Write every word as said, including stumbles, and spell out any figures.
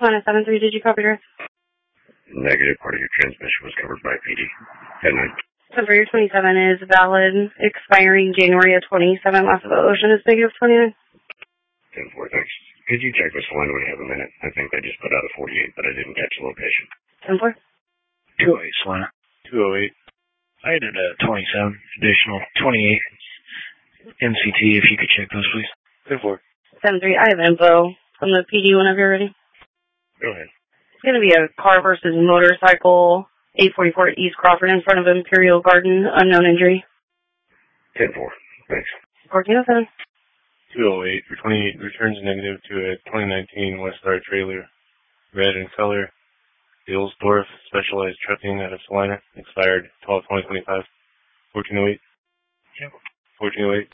Salina seven three, did you copy her? Negative. Part of your transmission was covered by P D. ten nine. ten for your twenty-seven is valid, expiring January of twenty-seven. Last of the ocean is negative twenty-nine. ten four, thanks. Could you check with Salina when you have a minute? I think they just put out a forty-eight, but I didn't catch the location. ten four. two oh eight, Salina. two oh eight. I added a twenty-seven, additional twenty-eight. M C T, if you could check those, please. ten four. seven three, I have info from the P D whenever you're ready. Go ahead. It's going to be a car versus motorcycle, eight forty-four East Crawford in front of Imperial Garden, unknown injury. ten four, thanks. fourteen oh seven. two oh eight for twenty-eight, returns negative to a twenty nineteen Westar trailer, red in color, Dillsdorf Specialized Trucking out of Salina, expired twelve twenty twenty-five. fourteen oh eight. Yep. fourteen oh eight.